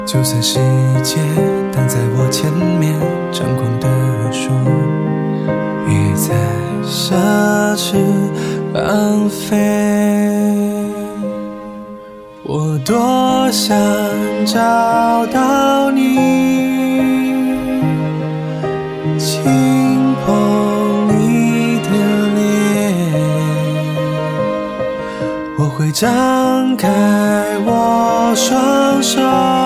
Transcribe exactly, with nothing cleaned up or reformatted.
就算世界挡在我前面，张狂的说也在奢侈浪费。我多想找到你，轻碰你的脸，我会张开我双手